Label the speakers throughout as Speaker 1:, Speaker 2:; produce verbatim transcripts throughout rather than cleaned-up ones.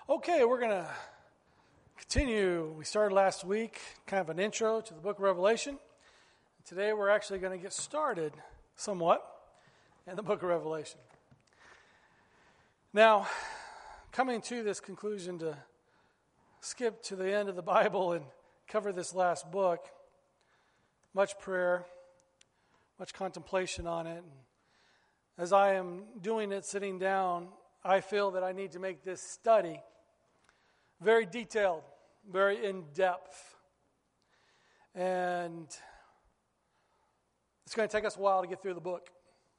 Speaker 1: Okay, we're going to continue. We started last week, kind of an intro to the book of Revelation. Today we're actually going to get started somewhat in the book of Revelation. Now, coming to this conclusion to skip to the end of the Bible and cover this last book, much prayer, much contemplation on it. And as I am doing it, sitting down, I feel that I need to make this study very detailed, very in-depth. And it's going to take us a while to get through the book.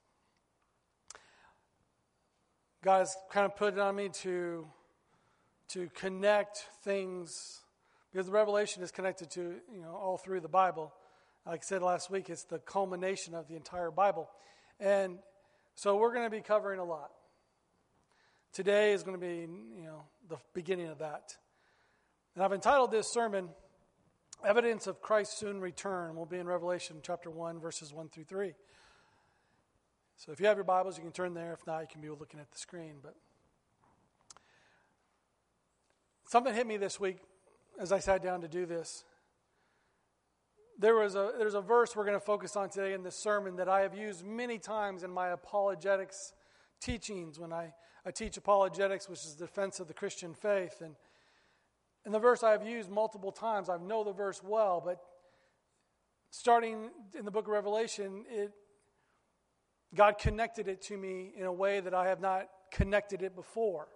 Speaker 1: God has kind of put it on me to, to connect things, because the Revelation is connected to, you know, all through the Bible. Like I said last week, it's the culmination of the entire Bible. And so we're going to be covering a lot. Today is going to be, you know, the beginning of that. And I've entitled this sermon, Evidence of Christ's Soon Return. We'll be in Revelation chapter one, verses one through three. So if you have your Bibles, you can turn there. If not, you can be looking at the screen. But something hit me this week as I sat down to do this. There was a there's a verse we're going to focus on today in this sermon that I have used many times in my apologetics teachings when I, I teach apologetics, which is the defense of the Christian faith. And, and the verse I have used multiple times. I know the verse well, but starting in the book of Revelation, it God connected it to me in a way that I have not connected it before.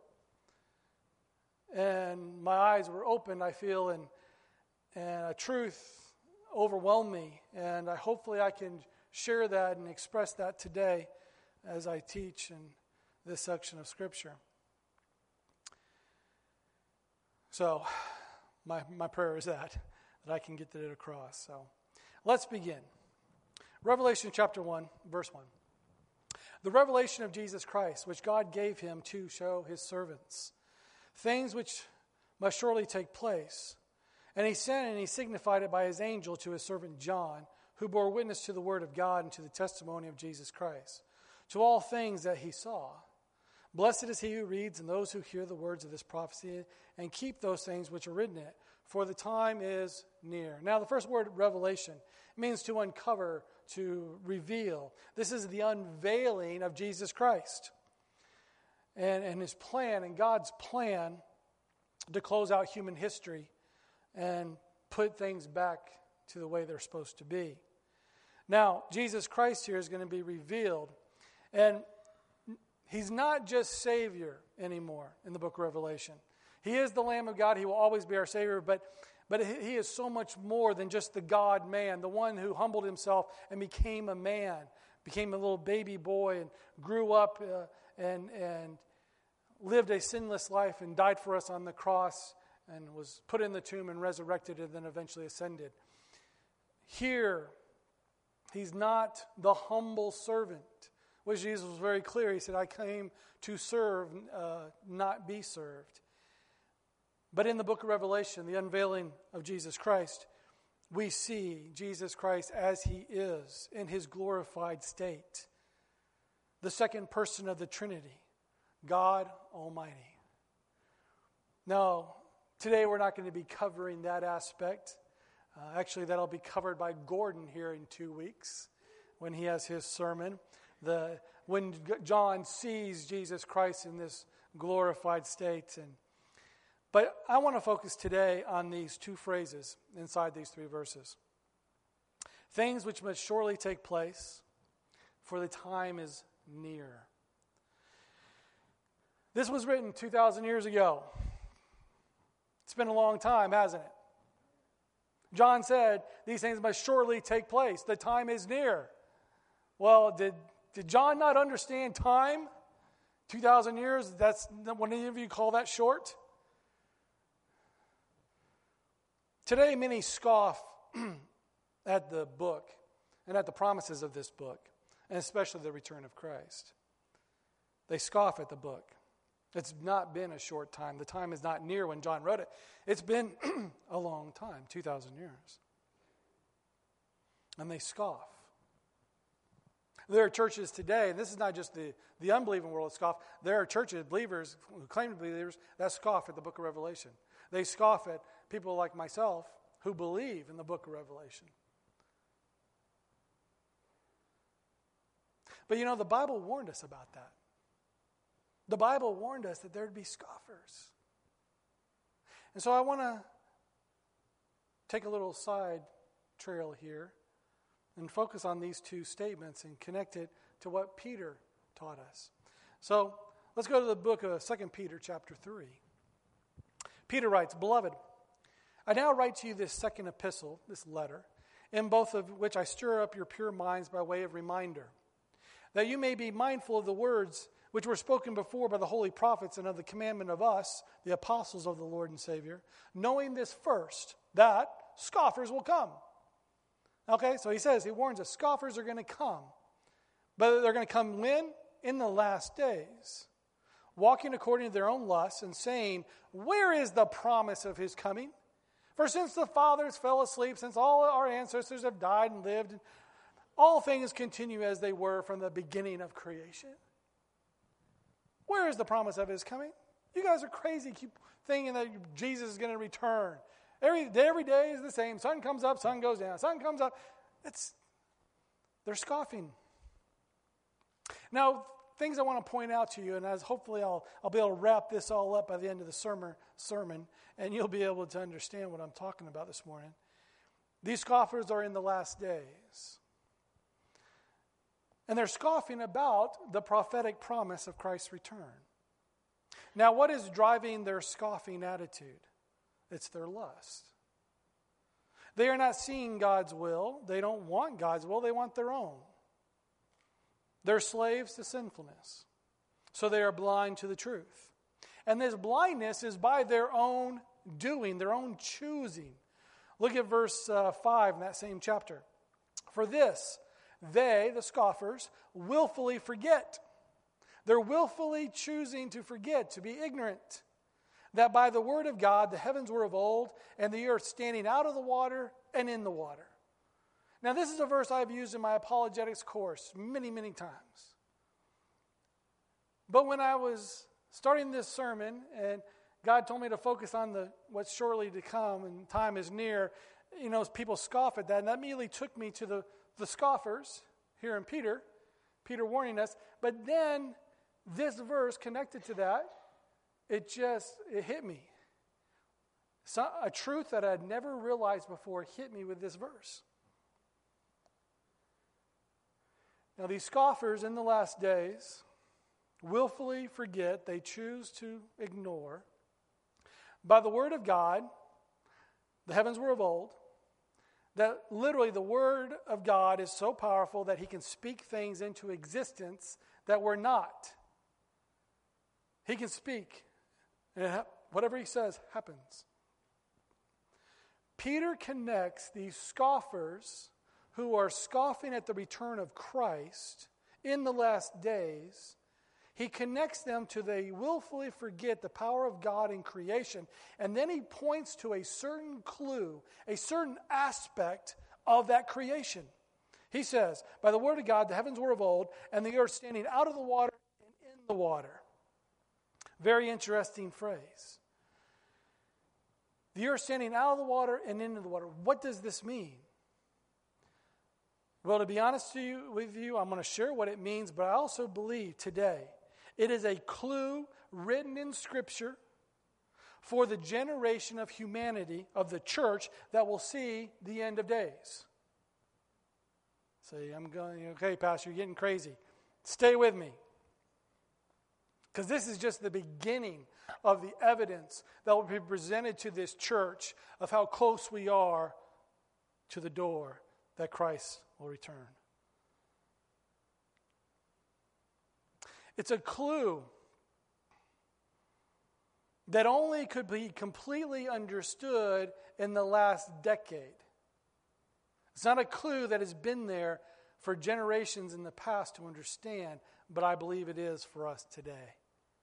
Speaker 1: And my eyes were opened, I feel, and, and a truth overwhelmed me. And I hopefully I can share that and express that today as I teach in this section of Scripture. So, my my prayer is that, that I can get it across. So, let's begin. Revelation chapter one, verse one. The revelation of Jesus Christ, which God gave him to show his servants, things which must surely take place. And he sent and he signified it by his angel to his servant John, who bore witness to the word of God and to the testimony of Jesus Christ, to all things that he saw. Blessed is he who reads and those who hear the words of this prophecy and keep those things which are written in it, for the time is near. Now, the first word, revelation, means to uncover, to reveal. This is the unveiling of Jesus Christ and, and his plan and God's plan to close out human history and put things back to the way they're supposed to be. Now, Jesus Christ here is going to be revealed. And he's not just Savior anymore in the book of Revelation. He is the Lamb of God. He will always be our Savior. But, but he is so much more than just the God-man, the one who humbled himself and became a man, became a little baby boy and grew up uh, and, and lived a sinless life and died for us on the cross and was put in the tomb and resurrected and then eventually ascended. Here, he's not the humble servant, which Jesus was very clear. He said, I came to serve, uh, not be served. But in the book of Revelation, the unveiling of Jesus Christ, we see Jesus Christ as he is in his glorified state. The second person of the Trinity, God Almighty. Now, today we're not going to be covering that aspect. Uh, actually, that'll be covered by Gordon here in two weeks when he has his sermon. The when John sees Jesus Christ in this glorified state. And but I want to focus today on these two phrases inside these three verses. Things which must surely take place, for the time is near. This was written two thousand years ago. It's been a long time, hasn't it? John said, these things must surely take place. The time is near. Well, did Did John not understand time? two thousand years, that's, would any of you call that short? Today, many scoff at the book and at the promises of this book, and especially the return of Christ. They scoff at the book. It's not been a short time. The time is not near when John wrote it. It's been a long time, two thousand years. And they scoff. There are churches today, and this is not just the, the unbelieving world that scoff. There are churches, believers, who claim to be believers, that scoff at the book of Revelation. They scoff at people like myself who believe in the book of Revelation. But you know, the Bible warned us about that. The Bible warned us that there would be scoffers. And so I want to take a little side trail here and focus on these two statements and connect it to what Peter taught us. So let's go to the book of Second Peter chapter three. Peter writes, "Beloved, I now write to you this second epistle, this letter, in both of which I stir up your pure minds by way of reminder, that you may be mindful of the words which were spoken before by the holy prophets and of the commandment of us, the apostles of the Lord and Savior, knowing this first, that scoffers will come." Okay, so he says, he warns us, scoffers are going to come. But they're going to come when? In the last days. Walking according to their own lusts and saying, "Where is the promise of his coming? For since the fathers fell asleep, since all our ancestors have died and lived, all things continue as they were from the beginning of creation." Where is the promise of his coming? You guys are crazy. Keep thinking that Jesus is going to return. Every, every day is the same. Sun comes up, sun goes down. Sun comes up. It's, they're scoffing. Now, things I want to point out to you, and as hopefully I'll, I'll be able to wrap this all up by the end of the sermon, sermon, and you'll be able to understand what I'm talking about this morning. These scoffers are in the last days. And they're scoffing about the prophetic promise of Christ's return. Now, what is driving their scoffing attitude? It's their lust. They are not seeing God's will. They don't want God's will. They want their own. They're slaves to sinfulness. So they are blind to the truth. And this blindness is by their own doing, their own choosing. Look at verse uh, five in that same chapter. "For this, they," the scoffers, "willfully forget." They're willfully choosing to forget, to be ignorant, "that by the word of God the heavens were of old, and the earth standing out of the water and in the water." Now, this is a verse I've used in my apologetics course many, many times. But when I was starting this sermon, and God told me to focus on the what's shortly to come, and time is near, you know, people scoff at that, and that immediately took me to the the scoffers here in Peter, Peter warning us. But then this verse connected to that, it just, it hit me. So, a truth that I'd never realized before hit me with this verse. Now, these scoffers in the last days willfully forget, they choose to ignore. By the word of God, the heavens were of old. That literally the word of God is so powerful that he can speak things into existence that were not. He can speak, and it, whatever he says happens. Peter connects these scoffers who are scoffing at the return of Christ in the last days. He connects them to they willfully forget the power of God in creation. And then he points to a certain clue, a certain aspect of that creation. He says, "By the word of God, the heavens were of old, and the earth standing out of the water and in the water." Very interesting phrase. The earth standing out of the water and into the water. What does this mean? Well, to be honest to you, with you, I'm going to share what it means, but I also believe today it is a clue written in Scripture for the generation of humanity, of the church, that will see the end of days. Say, I'm going, okay, Pastor, you're getting crazy. Stay with me. Because this is just the beginning of the evidence that will be presented to this church of how close we are to the door that Christ will return. It's a clue that only could be completely understood in the last decade. It's not a clue that has been there for generations in the past to understand, but I believe it is for us today.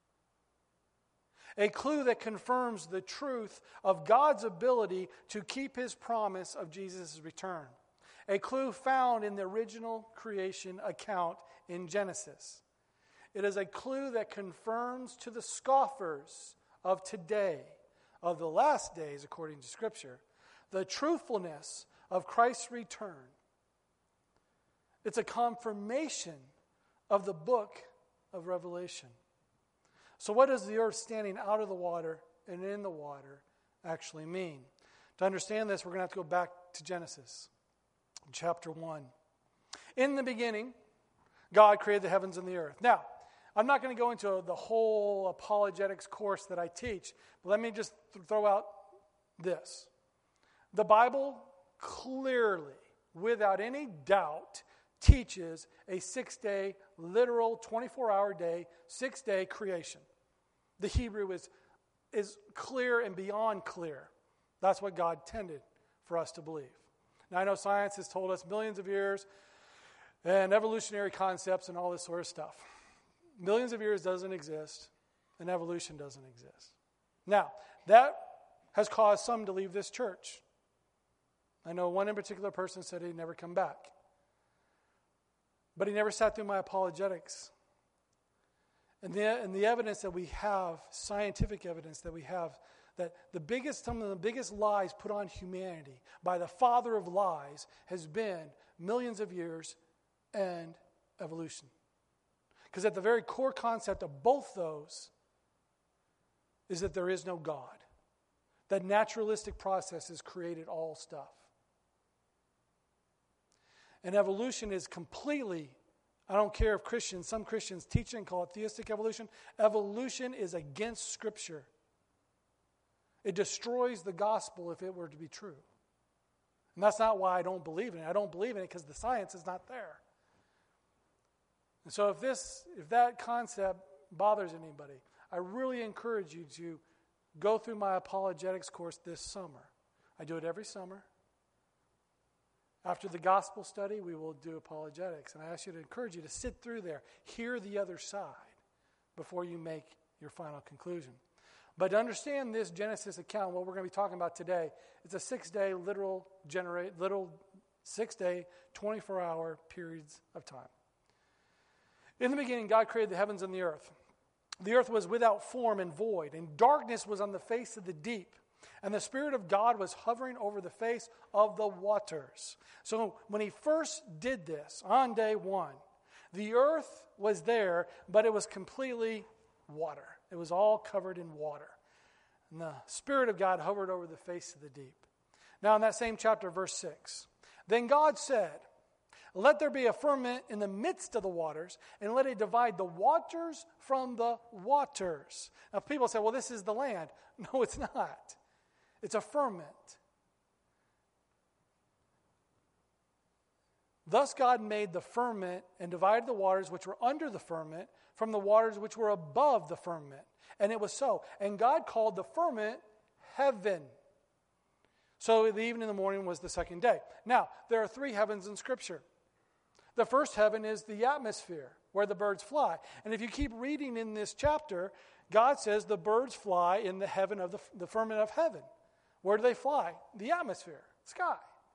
Speaker 1: A clue that confirms the truth of God's ability to keep his promise of Jesus' return. A clue found in the original creation account in Genesis. It is a clue that confirms to the scoffers of today, of the last days, according to Scripture, the truthfulness of Christ's return. It's a confirmation of the book of Revelation. So what does the earth standing out of the water and in the water actually mean? To understand this, we're going to have to go back to Genesis, chapter one. In the beginning, God created the heavens and the earth. Now, I'm not going to go into the whole apologetics course that I teach, but let me just th- throw out this. The Bible clearly, without any doubt, teaches a six-day, literal, twenty-four hour day, six-day creation. The Hebrew is, is clear and beyond clear. That's what God intended for us to believe. Now, I know science has told us millions of years and evolutionary concepts and all this sort of stuff. Millions of years doesn't exist, and evolution doesn't exist. Now, that has caused some to leave this church. I know one in particular person said he'd never come back. But he never sat through my apologetics. And the, and the evidence that we have, scientific evidence that we have, that the biggest, some of the biggest lies put on humanity by the father of lies has been millions of years and evolution. Because at the very core concept of both those is that there is no God. That naturalistic processes created all stuff. And evolution is completely, I don't care if Christians, some Christians teach it and call it theistic evolution. Evolution is against Scripture. It destroys the gospel if it were to be true. And that's not why I don't believe in it. I don't believe in it because the science is not there. And so if this, if that concept bothers anybody, I really encourage you to go through my apologetics course this summer. I do it every summer. After the gospel study, we will do apologetics. And I ask you to encourage you to sit through there, hear the other side before you make your final conclusion. But to understand this Genesis account, what we're going to be talking about today, it's a six-day literal, generate, literal six-day, twenty-four hour periods of time. In the beginning, God created the heavens and the earth. The earth was without form and void, and darkness was on the face of the deep. And the Spirit of God was hovering over the face of the waters. So when he first did this, on day one, the earth was there, but it was completely water. It was all covered in water. And the Spirit of God hovered over the face of the deep. Now in that same chapter, verse six, then God said, let there be a firmament in the midst of the waters, and let it divide the waters from the waters. Now people say, well, this is the land. No, it's not. It's a firmament. Thus God made the firmament and divided the waters which were under the firmament from the waters which were above the firmament. And it was so. And God called the firmament heaven. So the evening and the morning was the second day. Now, there are three heavens in Scripture. The first heaven is the atmosphere, where the birds fly. And if you keep reading in this chapter, God says the birds fly in the heaven of the, the firmament of heaven. Where do they fly? The atmosphere, sky.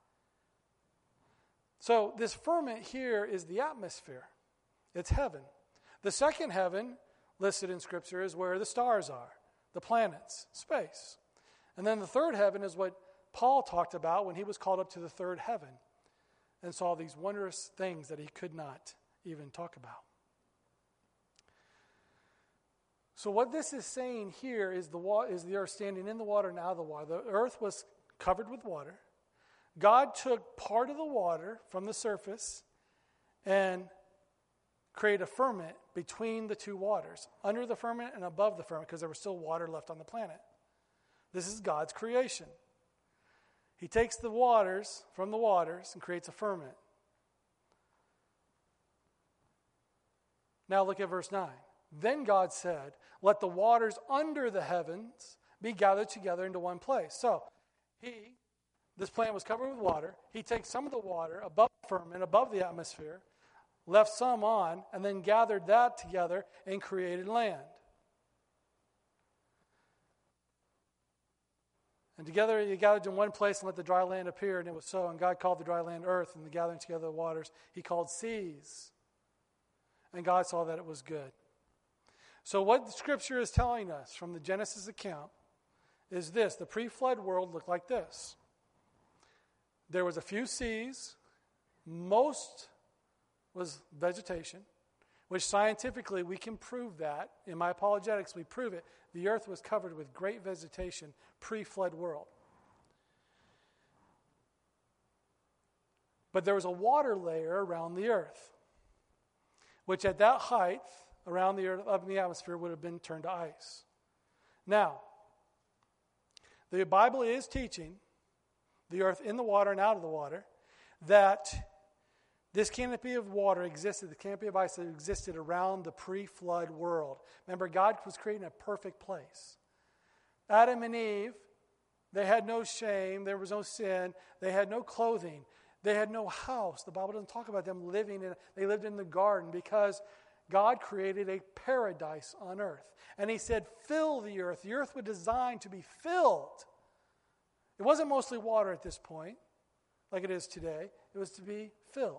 Speaker 1: So this firmament here is the atmosphere. It's heaven. The second heaven listed in Scripture is where the stars are, the planets, space. And then the third heaven is what Paul talked about when he was called up to the third heaven and saw these wondrous things that he could not even talk about. So what this is saying here is the wa- is the earth standing in the water and out of the water. The earth was covered with water. God took part of the water from the surface and created a firmament between the two waters, under the firmament and above the firmament, because there was still water left on the planet. This is God's creation. He takes the waters from the waters and creates a firmament. Now look at verse nine. Then God said, let the waters under the heavens be gathered together into one place. So, he, this plant was covered with water. He takes some of the water above the firmament, above the atmosphere, left some on, and then gathered that together and created land. And together you gathered in one place and let the dry land appear, and it was so. And God called the dry land earth, and the gathering together of the waters he called seas. And God saw that it was good. So what the Scripture is telling us from the Genesis account is this. The pre-flood world looked like this. There was a few seas. Most was vegetation, which scientifically we can prove that. In my apologetics, we prove it. The earth was covered with great vegetation, pre-flood world. But there was a water layer around the earth, which at that height around the earth, up in the atmosphere, would have been turned to ice. Now, the Bible is teaching the earth in the water and out of the water that this canopy of water existed, the canopy of ice that existed around the pre-flood world. Remember, God was creating a perfect place. Adam and Eve, they had no shame, there was no sin, they had no clothing, they had no house. The Bible doesn't talk about them living in, they lived in the garden because God created a paradise on earth. And he said, fill the earth. The earth was designed to be filled. It wasn't mostly water at this point, like it is today. It was to be filled.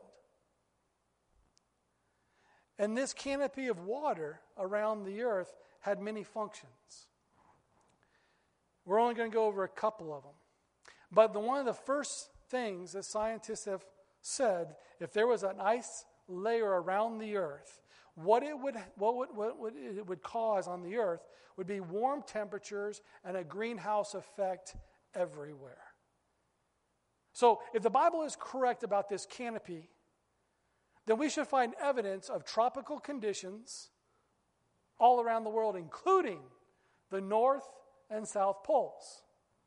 Speaker 1: And this canopy of water around the earth had many functions. We're only going to go over a couple of them. But the one of the first things that scientists have said, if there was an ice layer around the earth, what it would what would, what would it would cause on the earth would be warm temperatures and a greenhouse effect everywhere. So if the Bible is correct about this canopy, then we should find evidence of tropical conditions all around the world, including the North and South Poles.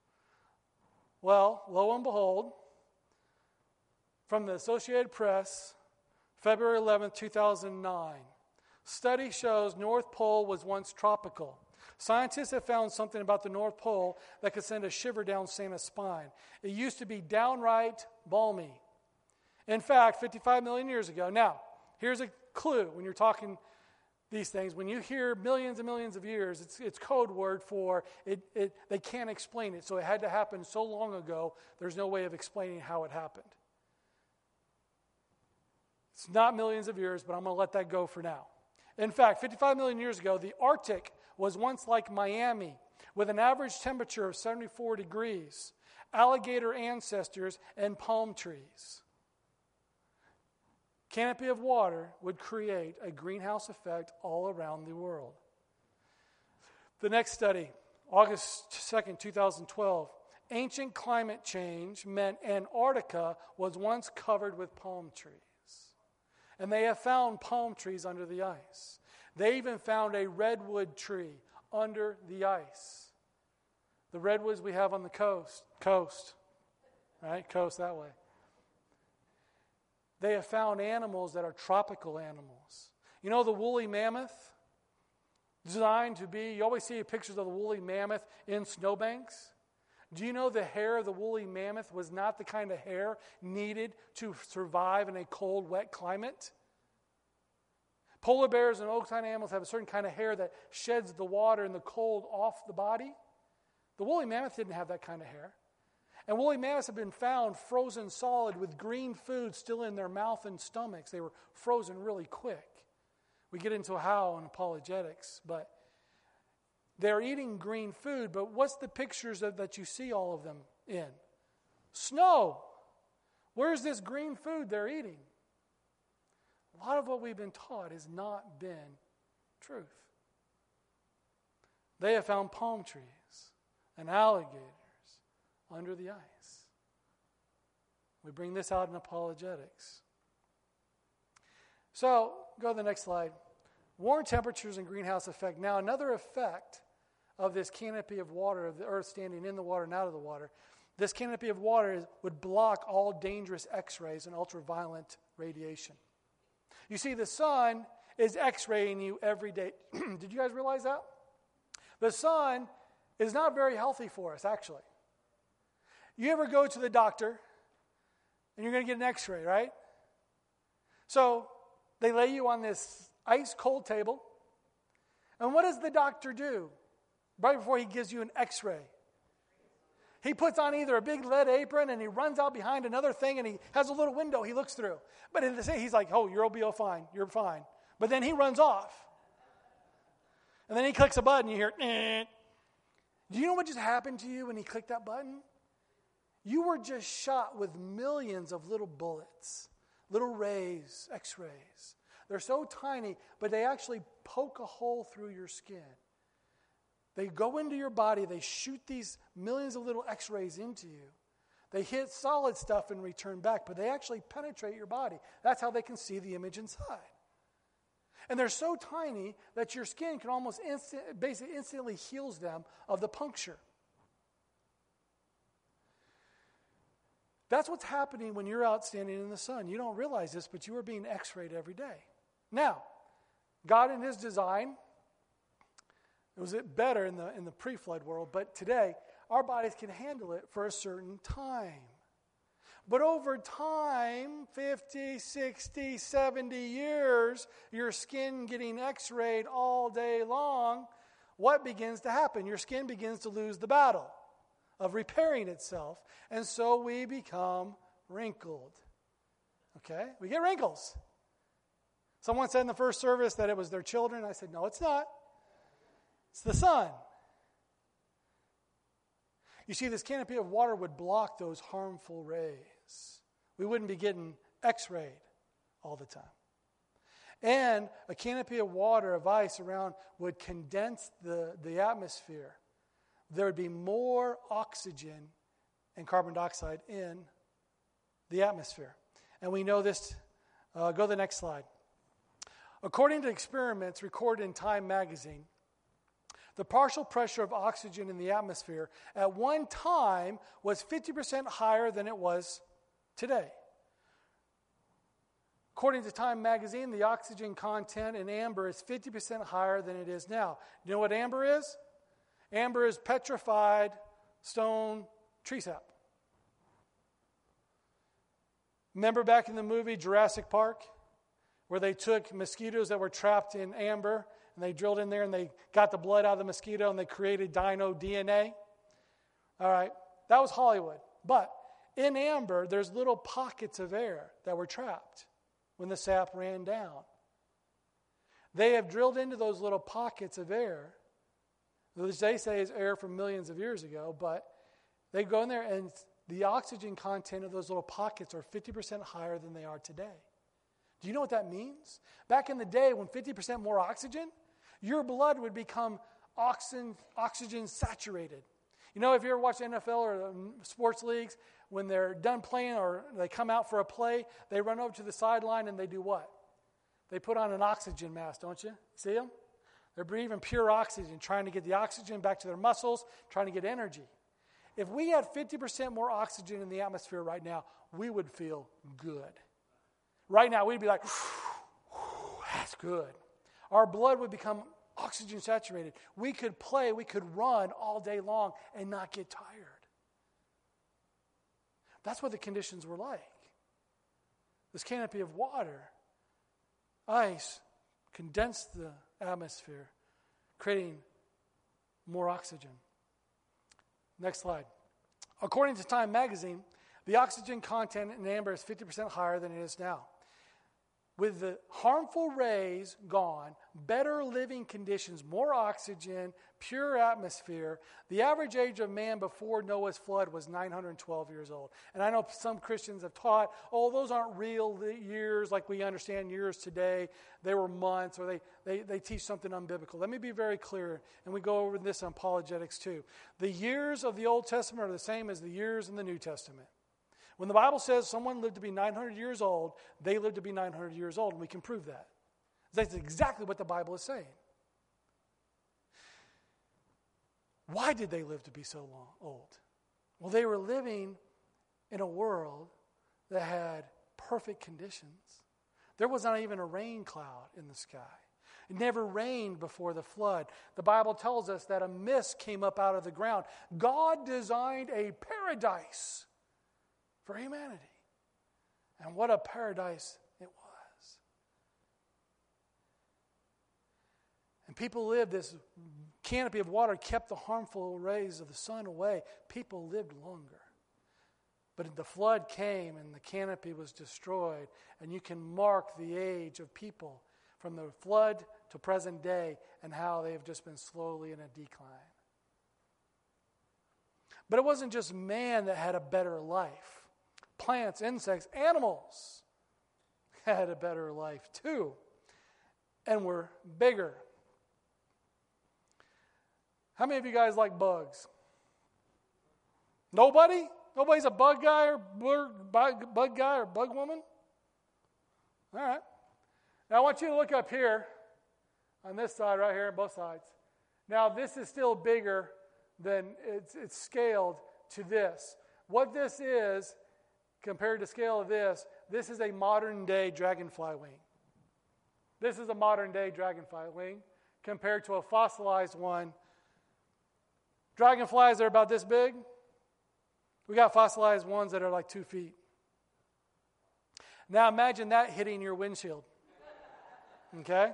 Speaker 1: Well, lo and behold, from the Associated Press, February eleventh, two thousand nine, study shows North Pole was once tropical. Scientists have found something about the North Pole that could send a shiver down Santa's spine. It used to be downright balmy. In fact, fifty-five million years ago. Now, here's a clue when you're talking these things. When you hear millions and millions of years, it's, it's code word for it, it. They can't explain it. So it had to happen so long ago, there's no way of explaining how it happened. It's not millions of years, but I'm going to let that go for now. In fact, fifty-five million years ago, the Arctic was once like Miami, with an average temperature of seventy-four degrees, alligator ancestors, and palm trees. Canopy of water would create a greenhouse effect all around the world. The next study, August second, twenty twelve, ancient climate change meant Antarctica was once covered with palm trees. And they have found palm trees under the ice. They even found a redwood tree under the ice. The redwoods we have on the coast, coast, right? Coast that way. They have found animals that are tropical animals. You know the woolly mammoth? Designed to be, you always see pictures of the woolly mammoth in snowbanks. Do you know the hair of the woolly mammoth was not the kind of hair needed to survive in a cold, wet climate? Polar bears and oak-time animals have a certain kind of hair that sheds the water and the cold off the body. The woolly mammoth didn't have that kind of hair. And woolly mammoths have been found frozen solid with green food still in their mouth and stomachs. They were frozen really quick. We get into how in apologetics, but they're eating green food, but what's the pictures of, that you see all of them in? Snow. Where's this green food they're eating? A lot of what we've been taught has not been truth. They have found palm trees and alligators under the ice. We bring this out in apologetics. So, go to the next slide. Warm temperatures and greenhouse effect. Now, another effect of this canopy of water, of the earth standing in the water and out of the water, this canopy of water is, would block all dangerous X-rays and ultraviolet radiation. You see, the sun is X-raying you every day. Did you guys realize that? The sun is not very healthy for us, actually. You ever go to the doctor and you're going to get an X-ray, right? So they lay you on this ice cold table. And what does the doctor do right before he gives you an X-ray? He puts on either a big lead apron and he runs out behind another thing and he has a little window he looks through. But in the same, he's like, oh, you'll be all fine. You're fine. But then he runs off. And then he clicks a button. You hear, eh. Do you know what just happened to you when he clicked that button? You were just shot with millions of little bullets, little rays, x-rays. They're so tiny, but they actually poke a hole through your skin. They go into your body. They shoot these millions of little x-rays into you. They hit solid stuff and return back, but they actually penetrate your body. That's how they can see the image inside. And they're so tiny that your skin can almost instant, basically instantly heals them of the puncture. That's what's happening when you're out standing in the sun. You don't realize this, but you are being x-rayed every day. Now, God in his design, it was better in the in the pre-flood world, but today, our bodies can handle it for a certain time. But over time, fifty, sixty, seventy years, your skin getting x-rayed all day long, what begins to happen? Your skin begins to lose the battle of repairing itself, and so we become wrinkled. Okay? We get wrinkles. Someone said in the first service that it was their children. I said, no, it's not. It's the sun. You see, this canopy of water would block those harmful rays. We wouldn't be getting x-rayed all the time. And a canopy of water, of ice around, would condense the, the atmosphere. There would be more oxygen and carbon dioxide in the atmosphere. And we know this. Uh, go to the next slide. According to experiments recorded in Time magazine, the partial pressure of oxygen in the atmosphere at one time was fifty percent higher than it was today. According to Time magazine, the oxygen content in amber is fifty percent higher than it is now. You know what amber is? Amber is petrified stone tree sap. Remember back in the movie Jurassic Park, where they took mosquitoes that were trapped in amber and they drilled in there and they got the blood out of the mosquito and they created dino D N A? All right, that was Hollywood. But in amber, there's little pockets of air that were trapped when the sap ran down. They have drilled into those little pockets of air, which they say is air from millions of years ago, but they go in there and the oxygen content of those little pockets are fifty percent higher than they are today. Do you know what that means? Back in the day when fifty percent more oxygen, your blood would become oxygen, oxygen saturated. You know, if you ever watch the N F L or um, sports leagues, when they're done playing or they come out for a play, they run over to the sideline and they do what? They put on an oxygen mask, don't you? See them? They're breathing pure oxygen, trying to get the oxygen back to their muscles, trying to get energy. If we had fifty percent more oxygen in the atmosphere right now, we would feel good. Right now, we'd be like, that's good. Our blood would become oxygen saturated. We could play, we could run all day long and not get tired. That's what the conditions were like. This canopy of water, ice, condensed the atmosphere, creating more oxygen. Next slide. According to Time magazine, the oxygen content in amber is fifty percent higher than it is now. With the harmful rays gone, better living conditions, more oxygen, pure atmosphere, the average age of man before Noah's flood was nine hundred twelve years old. And I know some Christians have taught, oh, those aren't real years like we understand years today. They were months, or they, they, they teach something unbiblical. Let me be very clear, and we go over this in apologetics too. The years of the Old Testament are the same as the years in the New Testament. When the Bible says someone lived to be nine hundred years old, they lived to be nine hundred years old, and we can prove that. That's exactly what the Bible is saying. Why did they live to be so long, old? Well, they were living in a world that had perfect conditions. There was not even a rain cloud in the sky. It never rained before the flood. The Bible tells us that a mist came up out of the ground. God designed a paradise for humanity. And what a paradise it was. And people lived this canopy of water kept the harmful rays of the sun away. People lived longer. But the flood came and the canopy was destroyed. And you can mark the age of people from the flood to present day and how they have just been slowly in a decline. But it wasn't just man that had a better life. Plants, insects, animals had a better life too. And were bigger. How many of you guys like bugs? Nobody? Nobody's a bug guy or bug, bug guy or bug woman? All right. Now I want you to look up here on this side right here, both sides. Now this is still bigger than it's, it's scaled to this. What this is, compared to scale of this, this is a modern day dragonfly wing. This is a modern day dragonfly wing compared to a fossilized one. Dragonflies are about this big. We got fossilized ones that are like two feet. Now imagine that hitting your windshield. Okay?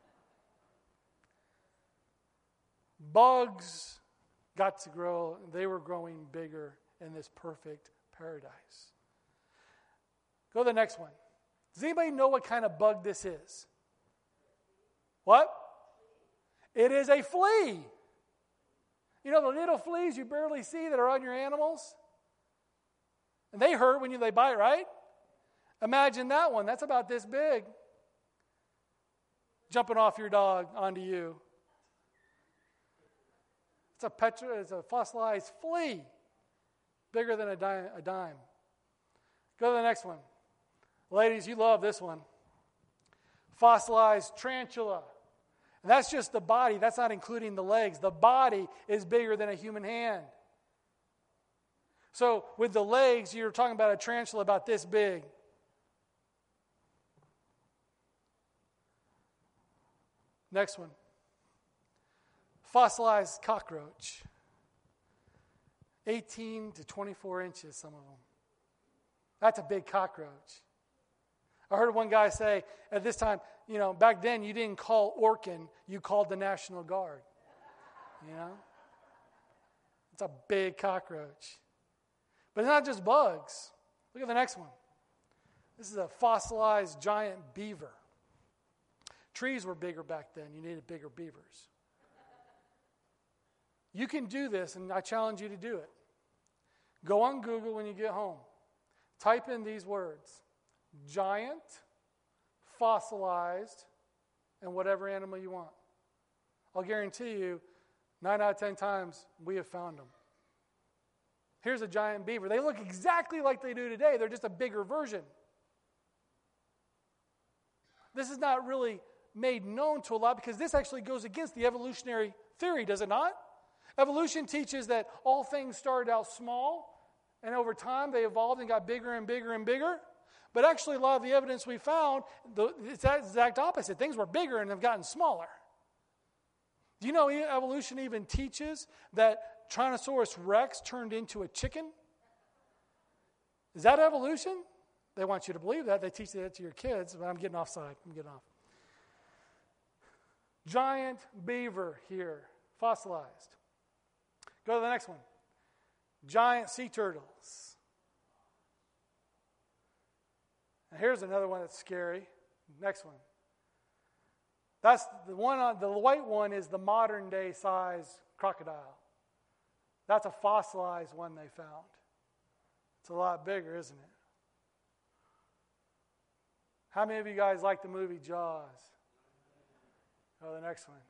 Speaker 1: Bugs got to grow. They were growing bigger in this perfect paradise. Go to the next one. Does anybody know what kind of bug this is? What? It is a flea. You know the little fleas you barely see that are on your animals? And they hurt when you, they bite, right? Imagine that one. That's about this big. Jumping off your dog onto you. It's a, petro, it's a fossilized flea. Bigger than a dime, a dime. Go to the next one. Ladies, you love this one. Fossilized tarantula. And that's just the body. That's not including the legs. The body is bigger than a human hand. So with the legs, you're talking about a tarantula about this big. Next one. Fossilized cockroach. eighteen to twenty-four inches, some of them. That's a big cockroach. I heard one guy say at this time, you know, back then you didn't call Orkin, you called the National Guard. You know? It's a big cockroach. But it's not just bugs. Look at the next one. This is a fossilized giant beaver. Trees were bigger back then. You needed bigger beavers. You can do this, and I challenge you to do it. Go on Google when you get home. Type in these words. Giant, fossilized, and whatever animal you want. I'll guarantee you, nine out of ten times, we have found them. Here's a giant beaver. They look exactly like they do today. They're just a bigger version. This is not really made known to a lot because this actually goes against the evolutionary theory, does it not? Evolution teaches that all things started out small, and over time they evolved and got bigger and bigger and bigger. But actually, a lot of the evidence we found, it's the exact opposite. Things were bigger and have gotten smaller. Do you know evolution even teaches that Tyrannosaurus Rex turned into a chicken? Is that evolution? They want you to believe that. They teach that to your kids, but I'm getting offside. I'm getting off. Giant beaver here, fossilized. Go to the next one. Giant sea turtles. And here's another one that's scary. Next one. That's the one on the white one is the modern day size crocodile. That's a fossilized one they found. It's a lot bigger, isn't it? How many of you guys like the movie Jaws? Oh, the next one.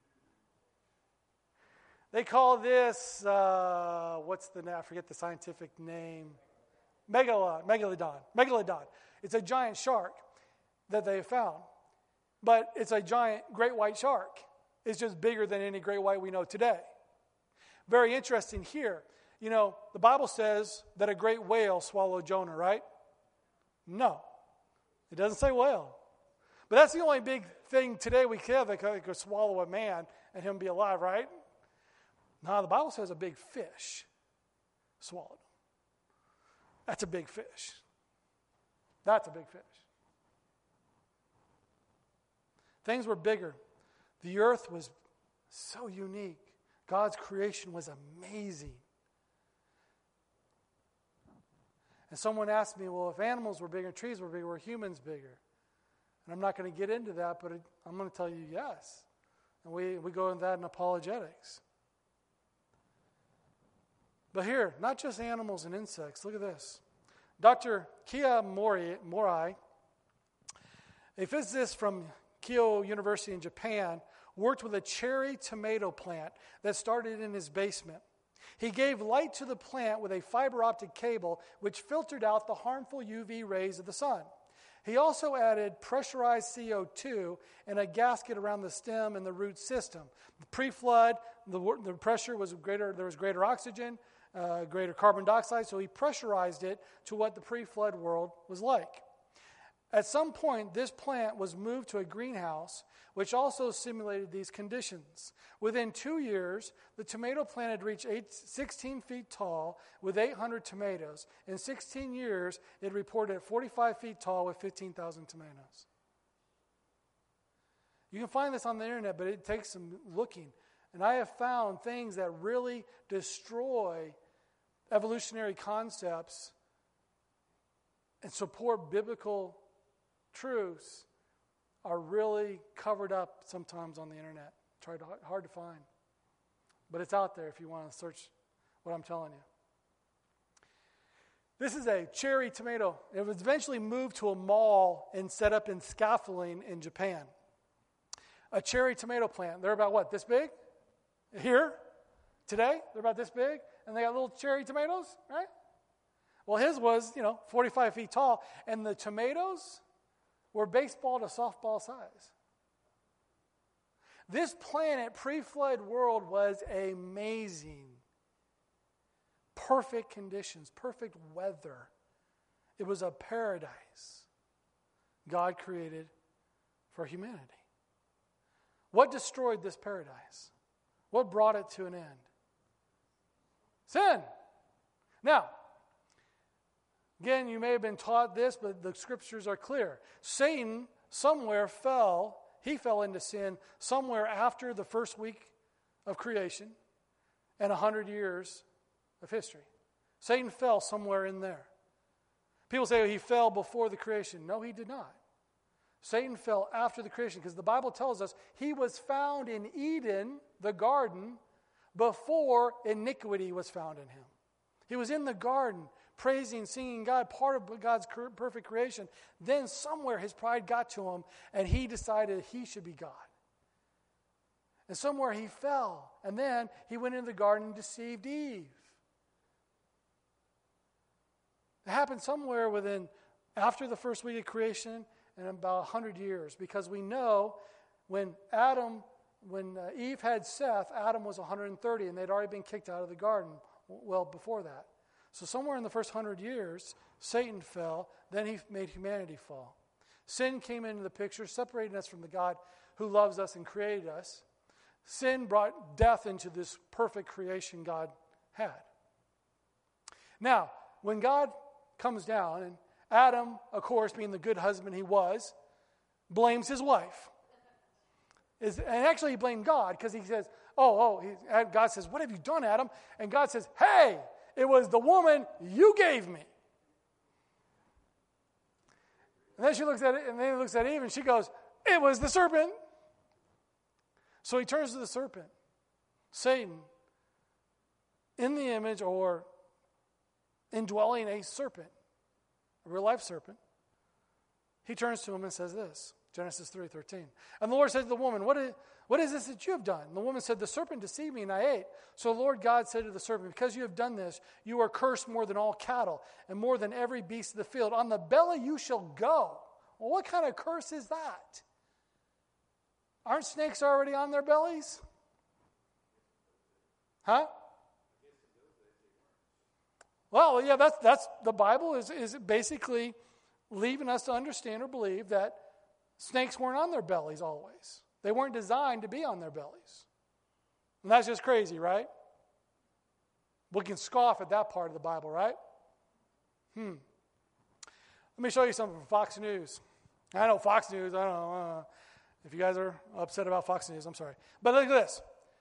Speaker 1: They call this, uh, what's the name? I forget the scientific name. Megalodon. Megalodon. Megalodon. It's a giant shark that they found. But it's a giant great white shark. It's just bigger than any great white we know today. Very interesting here. You know, the Bible says that a great whale swallowed Jonah, right? No. It doesn't say whale. But that's the only big thing today we have that could, could swallow a man and him be alive, right? No, the Bible says a big fish swallowed him. That's a big fish. That's a big fish. Things were bigger. The earth was So unique. God's creation was amazing. And someone asked me, well, if animals were bigger, trees were bigger, were humans bigger? And I'm not going to get into that, but it, I'm going to tell you yes. And we, we go into that in apologetics. But here, not just animals and insects. Look at this. Doctor Kia Mori, Morai, a physicist from Keio University in Japan, worked with a cherry tomato plant that started in his basement. He gave light to the plant with a fiber optic cable which filtered out the harmful U V rays of the sun. He also added pressurized C O two in a gasket around the stem and the root system. Pre-flood, the, the pressure was greater, there was greater oxygen, uh, greater carbon dioxide, so he pressurized it to what the pre-flood world was like. At some point, this plant was moved to a greenhouse, which also simulated these conditions. Within two years, the tomato plant had reached eight, sixteen feet tall with eight hundred tomatoes. In sixteen years, it reported at forty-five feet tall with fifteen thousand tomatoes. You can find this on the internet, but it takes some looking. And I have found things that really destroy evolutionary concepts and support biblical truths are really covered up sometimes on the internet. Tried to, hard to find. But it's out there if you want to search what I'm telling you. This is a cherry tomato. It was eventually moved to a mall and set up in scaffolding in Japan. A cherry tomato plant. They're about what, this big? Here? Today? They're about this big? And they got little cherry tomatoes, right? Well, his was, you know, forty-five feet tall. And the tomatoes were baseball to softball size. This planet, pre-flood world, was amazing. Perfect conditions, perfect weather. It was a paradise God created for humanity. What destroyed this paradise? What brought it to an end? Sin. Now, again, you may have been taught this, but the scriptures are clear. Satan somewhere fell, he fell into sin somewhere after the first week of creation and a hundred years of history. Satan fell somewhere in there. People say, oh, he fell before the creation. No, he did not. Satan fell after the creation because the Bible tells us he was found in Eden, the garden, before iniquity was found in him. He was in the garden, praising, singing God, part of God's perfect creation. Then somewhere his pride got to him, and he decided he should be God. And somewhere he fell, and then he went into the garden and deceived Eve. It happened somewhere within, after the first week of creation, and about one hundred years, because we know when Adam, when uh, Eve had Seth, Adam was one hundred thirty, and they'd already been kicked out of the garden well before that. So somewhere in the first hundred years, Satan fell, then he made humanity fall. Sin came into the picture, separating us from the God who loves us and created us. Sin brought death into this perfect creation God had. Now, when God comes down, and Adam, of course, being the good husband he was, blames his wife. Is, and actually he blamed God because he says, oh, oh, he, God says, what have you done, Adam? And God says, hey, it was the woman you gave me. And then she looks at it, and then he looks at Eve, and she goes, it was the serpent. So he turns to the serpent, Satan, in the image or indwelling a serpent, a real-life serpent. He turns to him and says this, Genesis three thirteen. And the Lord said to the woman, what is, what is this that you have done? And the woman said, the serpent deceived me and I ate. So the Lord God said to the serpent, because you have done this, you are cursed more than all cattle and more than every beast of the field. On the belly you shall go. Well, what kind of curse is that? Aren't snakes already on their bellies? Huh? Well, yeah, that's that's the Bible is, is basically leaving us to understand or believe that snakes weren't on their bellies always. They weren't designed to be on their bellies. And that's just crazy, right? We can scoff at that part of the Bible, right? Hmm. Let me show you something from Fox News. I know Fox News, I don't know. Uh, if you guys are upset about Fox News, I'm sorry. But look at this.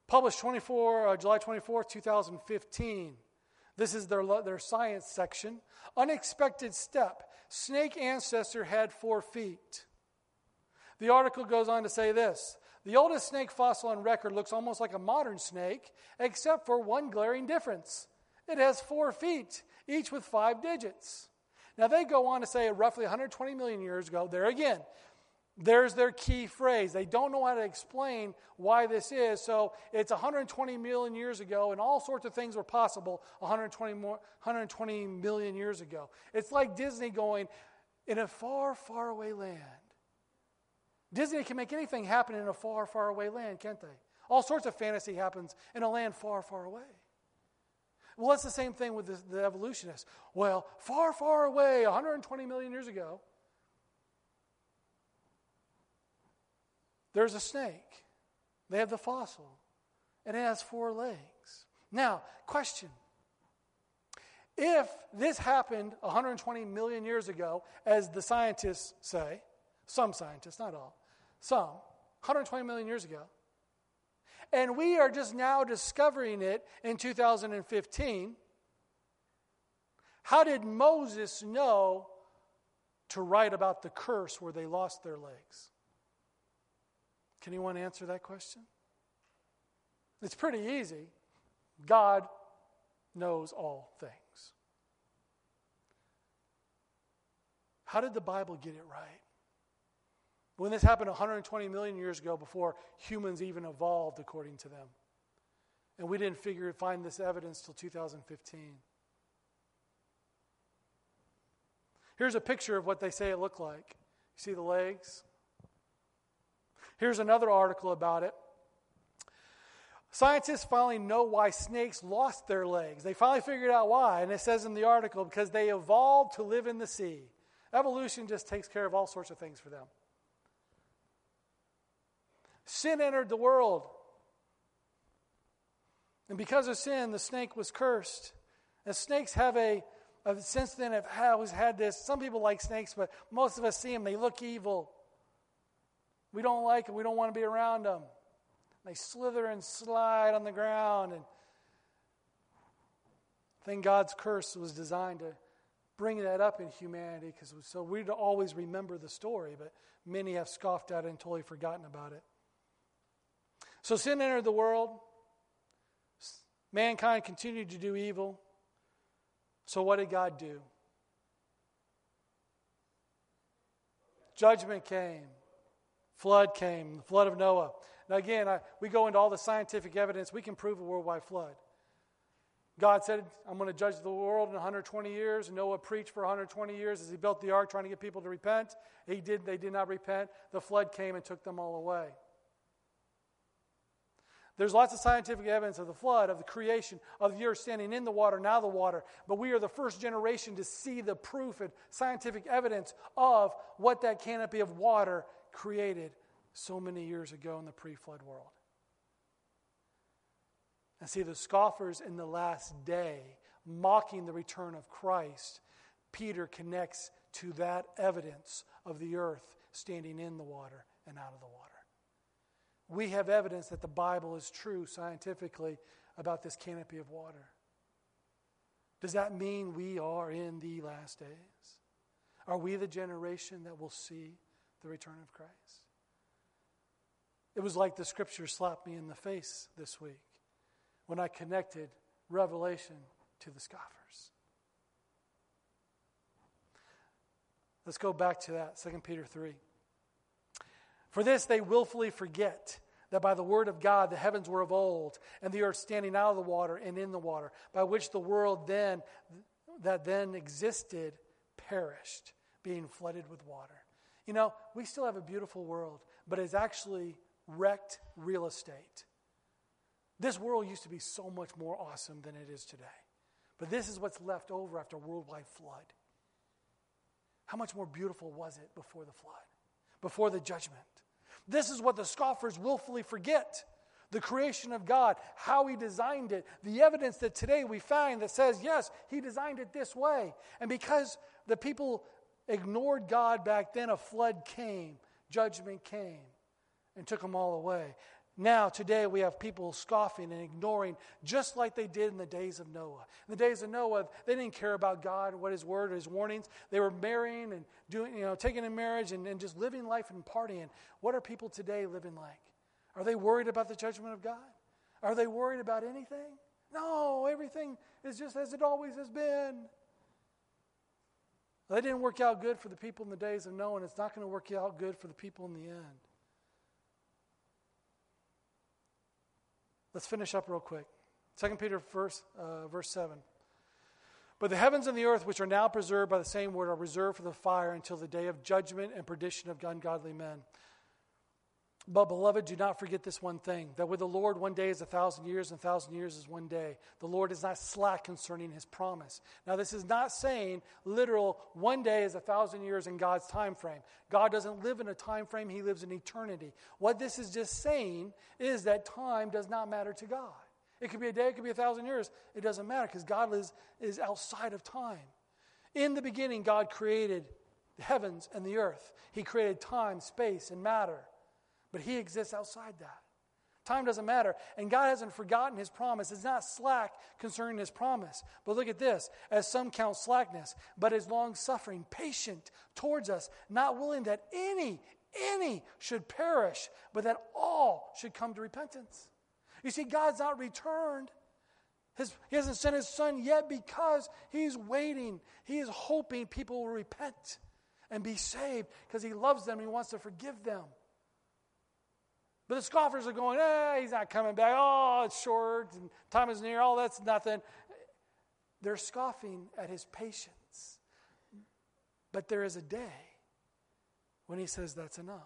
Speaker 1: Published twenty-four, uh, July twenty-fourth, twenty fifteen. This is their, their science section. Unexpected step. Snake ancestor had four feet. The article goes on to say this. The oldest snake fossil on record looks almost like a modern snake, except for one glaring difference. It has four feet, each with five digits. Now they go on to say roughly one hundred twenty million years ago, there again, there's their key phrase. They don't know how to explain why this is, so it's one hundred twenty million years ago, and all sorts of things were possible one hundred twenty, more, one hundred twenty million years ago. It's like Disney going, in a far, far away land. Disney can make anything happen in a far, far away land, can't they? All sorts of fantasy happens in a land far, far away. Well, it's the same thing with the, the evolutionists. Well, far, far away, one hundred twenty million years ago, there's a snake. They have the fossil. And it has four legs. Now, question. If this happened one hundred twenty million years ago, as the scientists say, some scientists, not all, some, one hundred twenty million years ago, and we are just now discovering it in two thousand fifteen, how did Moses know to write about the curse where they lost their legs? Can anyone answer that question? It's pretty easy. God knows all things. How did the Bible get it right? When this happened one hundred twenty million years ago, before humans even evolved according to them. And we didn't figure find this evidence till two thousand fifteen. Here's a picture of what they say it looked like. You see the legs? Here's another article about it. Scientists finally know why snakes lost their legs. They finally figured out why, and it says in the article, because they evolved to live in the sea. Evolution just takes care of all sorts of things for them. Sin entered the world. And because of sin, the snake was cursed. And snakes have a, a since then have always had this. Some people like snakes, but most of us see them, they look evil. We don't like them. We don't want to be around them. They slither and slide on the ground. And I think God's curse was designed to bring that up in humanity, because so we'd always remember the story, but many have scoffed at it and totally forgotten about it. So sin entered the world. Mankind continued to do evil. So what did God do? Judgment came. Flood came. The flood of Noah. Now again, I, we go into all the scientific evidence. We can prove a worldwide flood. God said, I'm going to judge the world in one hundred twenty years. And Noah preached for one hundred twenty years as he built the ark trying to get people to repent. He did. They did not repent. The flood came and took them all away. There's lots of scientific evidence of the flood, of the creation, of the earth standing in the water, now the water. But we are the first generation to see the proof and scientific evidence of what that canopy of water created so many years ago in the pre-flood world. And see, the scoffers in the last day, mocking the return of Christ, Peter connects to that evidence of the earth standing in the water and out of the water. We have evidence that the Bible is true scientifically about this canopy of water. Does that mean we are in the last days? Are we the generation that will see the return of Christ? It was like the scripture slapped me in the face this week when I connected Revelation to the scoffers. Let's go back to that, Second Peter three. For this they willfully forget that by the word of God the heavens were of old, and the earth standing out of the water and in the water, by which the world then that then existed perished, being flooded with water. You know, we still have a beautiful world, but it's actually wrecked real estate. This world used to be so much more awesome than it is today. But this is what's left over after a worldwide flood. How much more beautiful was it before the flood, before the judgment? This is what the scoffers willfully forget. The creation of God, how he designed it, the evidence that today we find that says, yes, he designed it this way. And because the people ignored God back then, a flood came, judgment came, and took them all away. Now, today, we have people scoffing and ignoring, just like they did in the days of Noah. In the days of Noah, they didn't care about God, what His word, His warnings. They were marrying and doing, you know, taking a marriage and, and just living life and partying. What are people today living like? Are they worried about the judgment of God? Are they worried about anything? No, everything is just as it always has been. That didn't work out good for the people in the days of Noah, and it's not going to work out good for the people in the end. Let's finish up real quick. Second Peter verse, uh, verse seven. But the heavens and the earth, which are now preserved by the same word, are reserved for the fire until the day of judgment and perdition of ungodly men. But, beloved, do not forget this one thing, that with the Lord one day is a thousand years, and a thousand years is one day. The Lord is not slack concerning His promise. Now, this is not saying literal one day is a thousand years in God's time frame. God doesn't live in a time frame. He lives in eternity. What this is just saying is that time does not matter to God. It could be a day, it could be a thousand years. It doesn't matter because God is, is outside of time. In the beginning, God created the heavens and the earth. He created time, space, and matter. But He exists outside that. Time doesn't matter. And God hasn't forgotten His promise. It's not slack concerning His promise. But look at this. As some count slackness, but is long-suffering, patient towards us, not willing that any, any should perish, but that all should come to repentance. You see, God's not returned. His, he hasn't sent His Son yet because He's waiting. He is hoping people will repent and be saved because He loves them and He wants to forgive them. But the scoffers are going, eh, He's not coming back. Oh, it's short and time is near. Oh, that's nothing. They're scoffing at His patience. But there is a day when He says that's enough.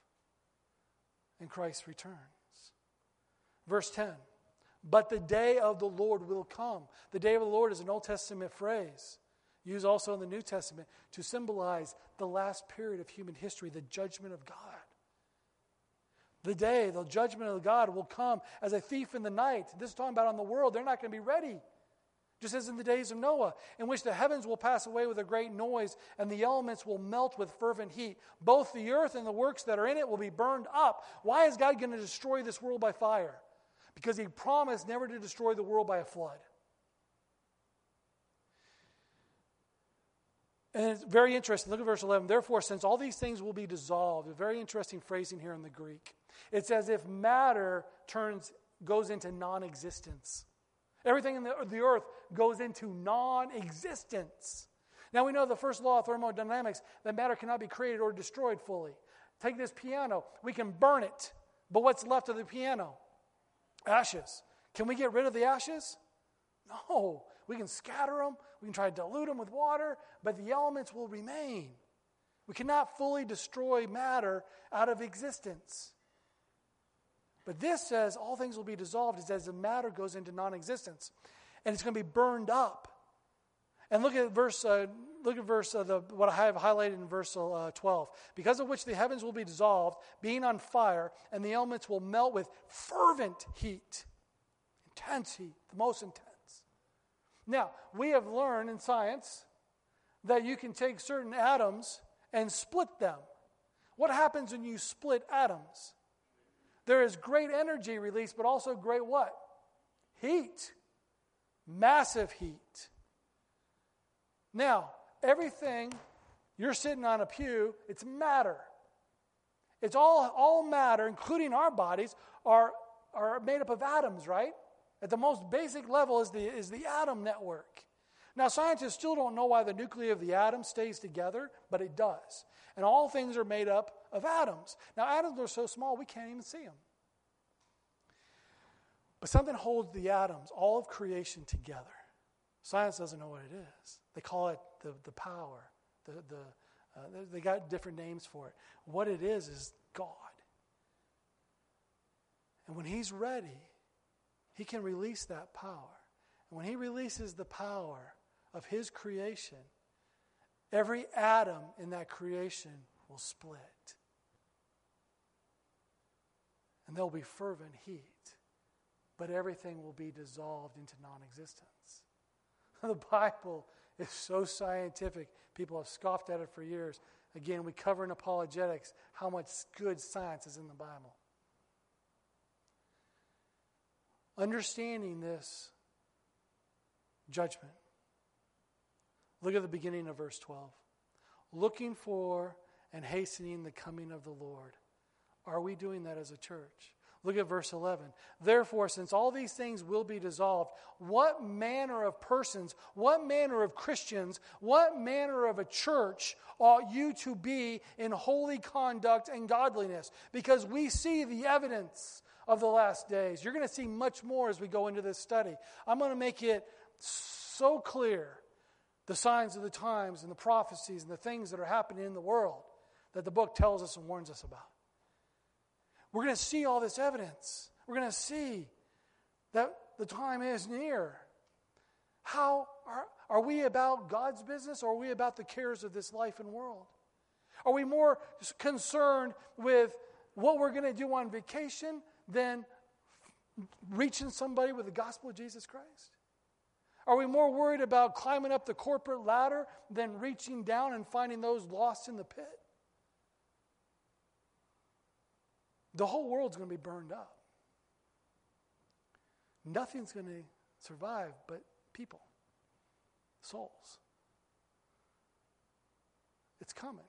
Speaker 1: And Christ returns. Verse ten. But the day of the Lord will come. The day of the Lord is an Old Testament phrase, used also in the New Testament, to symbolize the last period of human history, the judgment of God. The day, the judgment of God will come as a thief in the night. This is talking about on the world. They're not going to be ready. Just as in the days of Noah, in which the heavens will pass away with a great noise and the elements will melt with fervent heat. Both the earth and the works that are in it will be burned up. Why is God going to destroy this world by fire? Because He promised never to destroy the world by a flood. And it's very interesting. Look at verse eleven. Therefore, since all these things will be dissolved, a very interesting phrasing here in the Greek. It's as if matter turns goes into non-existence. Everything in the, the earth goes into non-existence. Now we know the first law of thermodynamics, that matter cannot be created or destroyed fully. Take this piano. We can burn it. But what's left of the piano? Ashes. Can we get rid of the ashes? No. We can scatter them. We can try to dilute them with water, but the elements will remain. We cannot fully destroy matter out of existence. But this says all things will be dissolved is as the matter goes into non-existence. And it's going to be burned up. And look at verse, uh, look at verse uh, the, what I have highlighted in verse uh, twelve. Because of which the heavens will be dissolved, being on fire, and the elements will melt with fervent heat. Intense heat, the most intense. Now, we have learned in science that you can take certain atoms and split them. What happens when you split atoms? There is great energy released, but also great what? Heat. Massive heat. Now, everything, you're sitting on a pew, it's matter. It's all, all matter, including our bodies, are, are made up of atoms, right? At the most basic level is the, is the atom network. Now, scientists still don't know why the nuclei of the atom stays together, but it does. And all things are made up of atoms. Now, atoms are so small we can't even see them. But something holds the atoms, all of creation, together. Science doesn't know what it is. They call it the, the power. The, the, uh, they got different names for it. What it is is God. And when He's ready, He can release that power. And when He releases the power of His creation, every atom in that creation will split. And there'll be fervent heat. But everything will be dissolved into non-existence. The Bible is so scientific. People have scoffed at it for years. Again, we cover in apologetics how much good science is in the Bible. understanding this judgment. Look at the beginning of verse twelve. Looking for and hastening the coming of the Lord. Are we doing that as a church? Look at verse eleven. Therefore, since all these things will be dissolved, what manner of persons, what manner of Christians, what manner of a church ought you to be in holy conduct and godliness? Because we see the evidence of the last days. You're going to see much more as we go into this study. I'm going to make it so clear, the signs of the times and the prophecies and the things that are happening in the world that the book tells us and warns us about. We're going to see all this evidence. We're going to see that the time is near. How are, are we about God's business, or are we about the cares of this life and world? Are we more concerned with what we're going to do on vacation than reaching somebody with the gospel of Jesus Christ? Are we more worried about climbing up the corporate ladder than reaching down and finding those lost in the pit? The whole world's going to be burned up. Nothing's going to survive but people, souls. It's coming.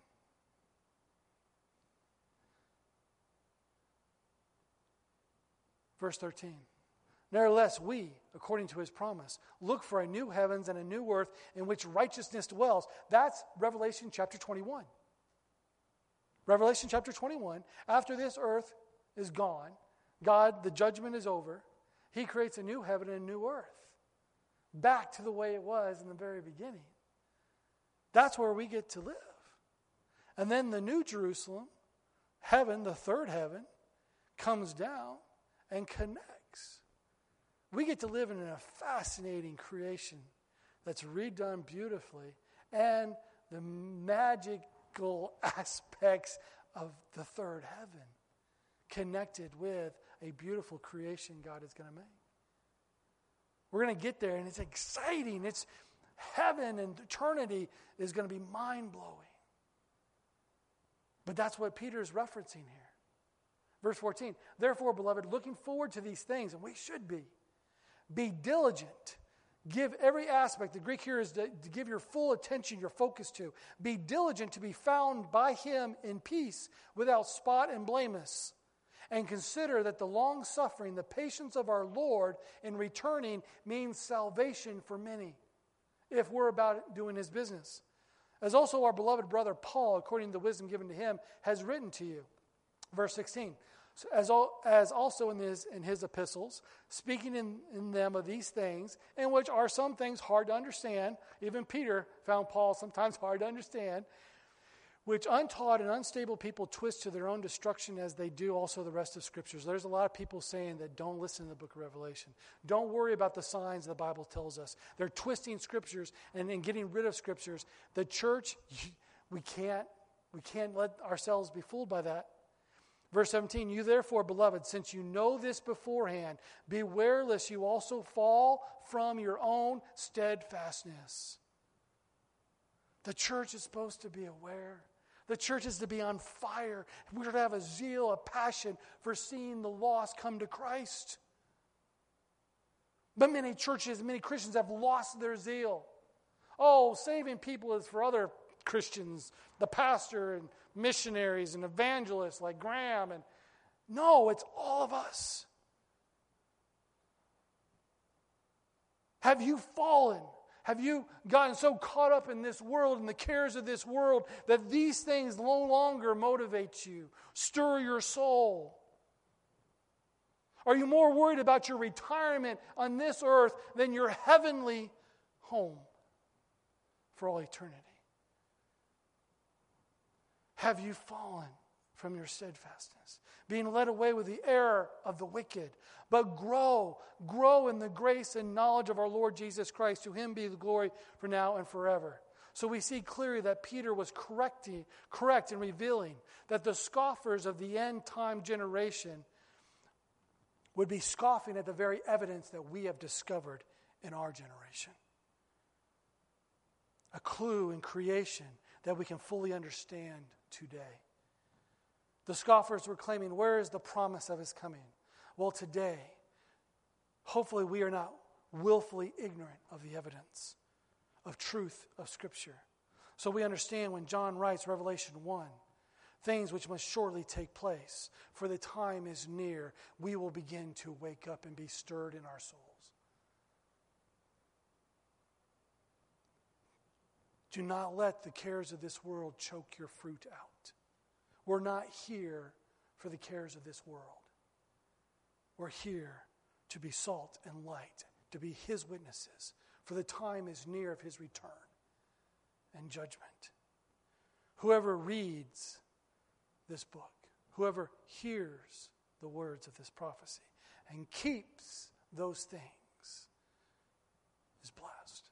Speaker 1: Verse thirteen. Nevertheless, we, according to his promise, look for a new heavens and a new earth in which righteousness dwells. That's Revelation chapter twenty-one. Revelation chapter twenty-one. After this earth is gone, God, the judgment is over, he creates a new heaven and a new earth. Back to the way it was in the very beginning. That's where we get to live. And then the new Jerusalem, heaven, the third heaven, comes down and connects. We get to live in a fascinating creation that's redone beautifully, and the magical aspects of the third heaven connected with a beautiful creation God is going to make. We're going to get there, and it's exciting. It's heaven, and eternity is going to be mind-blowing. But that's what Peter is referencing here. Verse fourteen, therefore, beloved, looking forward to these things, and we should be, be diligent. Give every aspect, the Greek here is to, to give your full attention, your focus to. Be diligent to be found by him in peace, without spot and blameless. And consider that the long suffering, the patience of our Lord in returning means salvation for many, if we're about doing his business. As also our beloved brother Paul, according to the wisdom given to him, has written to you. Verse sixteen. As, all, as also in his, in his epistles, speaking in, in them of these things, in which are some things hard to understand. Even Peter found Paul sometimes hard to understand, which untaught and unstable people twist to their own destruction, as they do also the rest of Scriptures. There's a lot of people saying that don't listen to the book of Revelation. Don't worry about the signs the Bible tells us. They're twisting Scriptures and, and getting rid of Scriptures. The church, we can't, we can't let ourselves be fooled by that. Verse seventeen, you therefore, beloved, since you know this beforehand, beware lest you also fall from your own steadfastness. The church is supposed to be aware. The church is to be on fire. We're to have a zeal, a passion for seeing the lost come to Christ. But many churches, many Christians have lost their zeal. Oh, saving people is for other Christians, the pastor and missionaries and evangelists like Graham. And no, it's all of us. Have you fallen? Have you gotten so caught up in this world and the cares of this world that these things no longer motivate you, stir your soul? Are you more worried about your retirement on this earth than your heavenly home for all eternity? Have you fallen from your steadfastness, being led away with the error of the wicked? But grow, grow in the grace and knowledge of our Lord Jesus Christ. To him be the glory for now and forever. So we see clearly that Peter was correcting, correct in revealing that the scoffers of the end time generation would be scoffing at the very evidence that we have discovered in our generation. A clue in creation that we can fully understand today. The scoffers were claiming, where is the promise of his coming? Well, today, Hopefully we are not willfully ignorant of the evidence of truth of Scripture. So we understand when John writes Revelation one, things which must surely take place, for the time is near, we will begin to wake up and be stirred in our souls. Do not let the cares of this world choke your fruit out. We're not here for the cares of this world. We're here to be salt and light, to be His witnesses, for the time is near of His return and judgment. Whoever reads this book, whoever hears the words of this prophecy and keeps those things is blessed.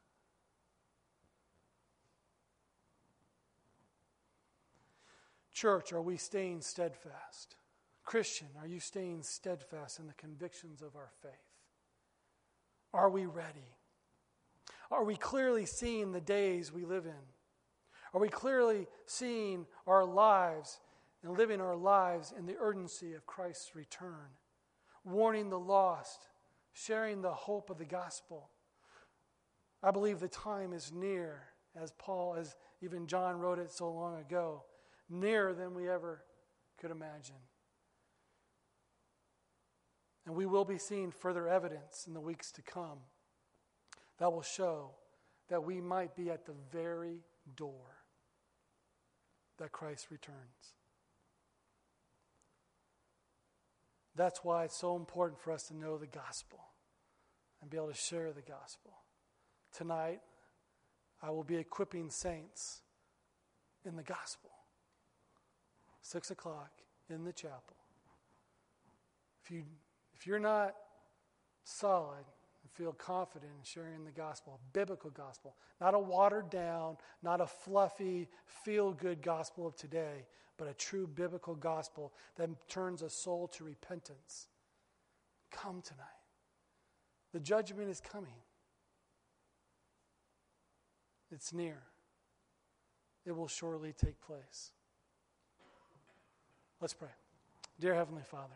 Speaker 1: Church, are we staying steadfast? Christian, are you staying steadfast in the convictions of our faith? Are we ready? Are we clearly seeing the days we live in? Are we clearly seeing our lives and living our lives in the urgency of Christ's return? Warning the lost, sharing the hope of the gospel. I believe the time is near, as Paul, as even John wrote it so long ago, nearer than we ever could imagine. And we will be seeing further evidence in the weeks to come that will show that we might be at the very door that Christ returns. That's why it's so important for us to know the gospel and be able to share the gospel. Tonight, I will be equipping saints in the gospel. Six o'clock in the chapel. If you If you're not solid and feel confident in sharing the gospel, a biblical gospel, not a watered down, not a fluffy, feel-good gospel of today, but a true biblical gospel that turns a soul to repentance, come tonight. The judgment is coming. It's near. It will surely take place. Let's pray. Dear Heavenly Father,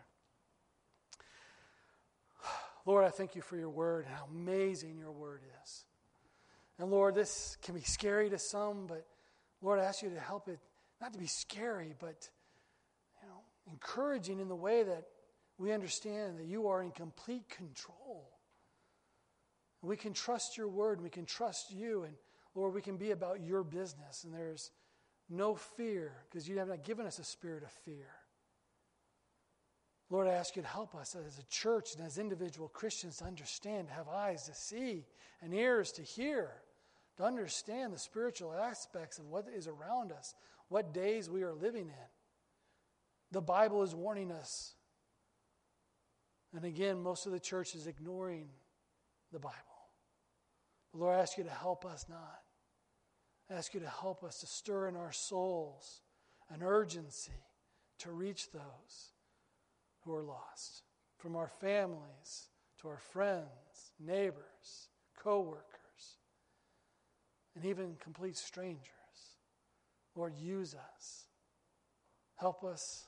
Speaker 1: Lord, I thank you for your word and how amazing your word is. And Lord, this can be scary to some, but Lord, I ask you to help it not to be scary, but you know, encouraging in the way that we understand that you are in complete control. And we can trust your word, and we can trust you, and Lord, we can be about your business, and there's no fear, because you have not given us a spirit of fear. Lord, I ask you to help us as a church and as individual Christians to understand, to have eyes to see and ears to hear, to understand the spiritual aspects of what is around us, what days we are living in. The Bible is warning us. And again, most of the church is ignoring the Bible. But Lord, I ask you to help us not. I ask you to help us to stir in our souls an urgency to reach those who are lost, from our families to our friends, neighbors, co-workers, and even complete strangers. Lord, use us. Help us.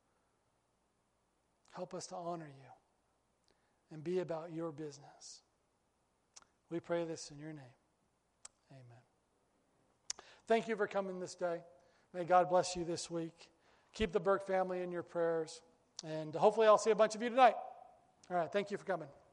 Speaker 1: Help us to honor you and be about your business. We pray this in your name. Amen. Thank you for coming this day. May God bless you this week. Keep the Burke family in your prayers. And hopefully I'll see a bunch of you tonight. All right, thank you for coming.